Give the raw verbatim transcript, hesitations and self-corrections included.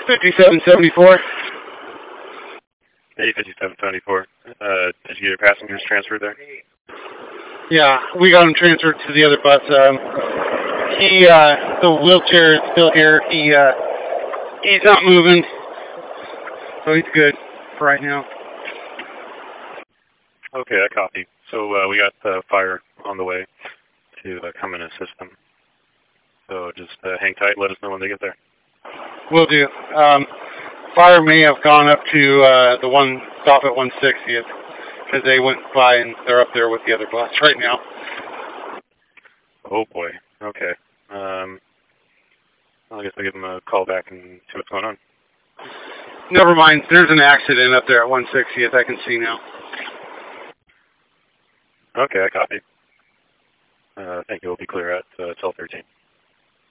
fifty-seven seventy-four. Hey, fifty-seven seventy-four. Uh, did you get your passengers transferred there? Yeah, we got him transferred to the other bus. Um, he, uh, the wheelchair is still here. He, uh, he's not moving, so he's good for right now. Okay, I copy. So uh, we got the fire on the way to uh, come and assist them. So just uh, hang tight. Let us know when they get there. Will do. Um, fire may have gone up to uh, the one stop at one sixtieth because they went by and they're up there with the other bus right now. Oh boy. Okay. Um, well, I guess I'll give them a call back and see what's going on. Never mind. There's an accident up there at one sixtieth. I can see now. Okay, I copy. Uh, I think it will be clear at uh, twelve thirteen.